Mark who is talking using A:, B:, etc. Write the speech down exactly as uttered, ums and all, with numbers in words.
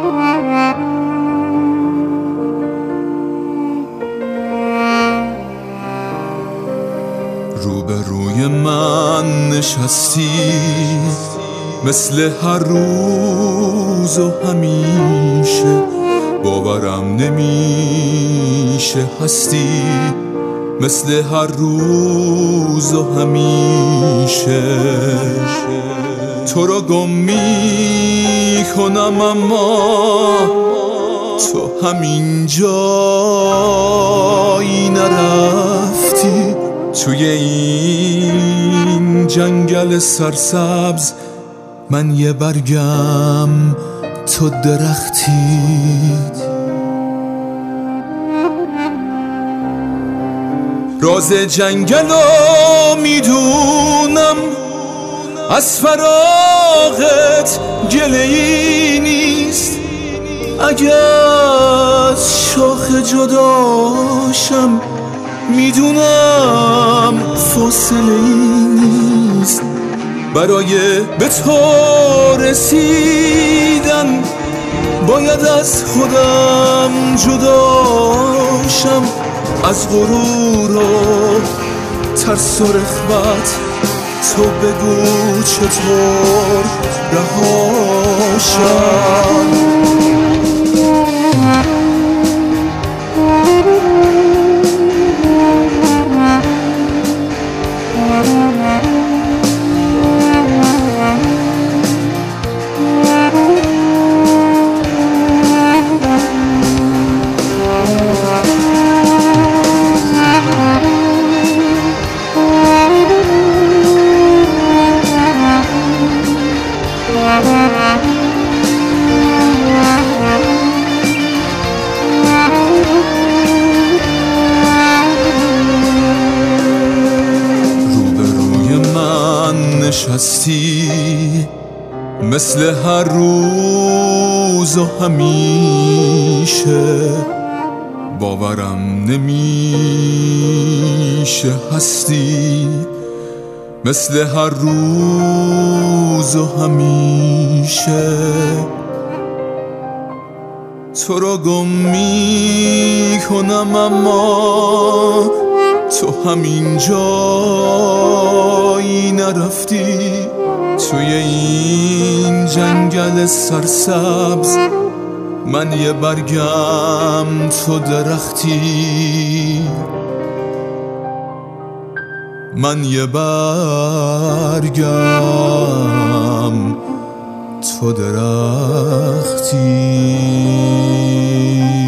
A: روبروی من نشستی مثل هر روز و همیشه، باورم نمیشه هستی مثل هر روز و همیشه. تو رو گم میکنم اما تو همین جایی نرفتی، توی این جنگل سرسبز من یه برگم تو درختی. راز جنگلو میدونم، از فراغت گله‌ای نیست، اگه از شاخ جداشم میدونم فاصله‌ای نیست. برای به تو رسیدن باید از خودم جداشم، از غرور و ترس و رغبت تو بگو چطور رهاشم. روبروی من نشستی مثل هر روز و همیشه، باورم نمیشه هستی مثل هر روز و همیشه. تو رو گم میکنم اما تو همین جایی نرفتی، توی این جنگل سرسبز من یه برگم تو درختی، من یه برگم تو درختی.